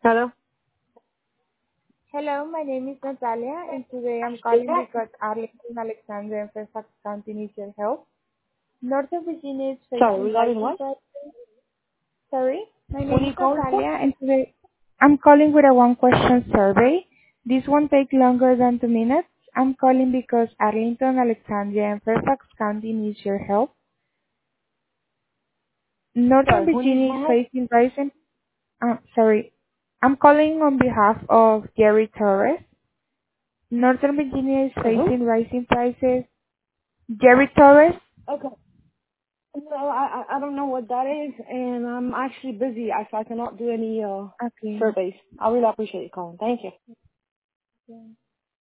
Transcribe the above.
Hello? Hello, my name is Natalia, and today I'm calling because Arlington, Alexandria, and Fairfax County needs your help. Northern Virginia is Sorry, facing regarding rising what? prices. Sorry, my What name are is you calling for? Natalia, and today I'm calling with a one-question survey. This won't take longer than 2 minutes. I'm calling because Arlington, Alexandria, and Fairfax County needs your help. Northern Sorry, who needs Virginia is my help? facing rising. Sorry, I'm calling on behalf of Gary Torres. Northern Virginia is For who? facing rising prices. Gary Torres? Okay. No, I don't know what that is, and I'm actually busy. So I cannot do any Okay. surveys. I really appreciate you calling. Thank you. Yeah.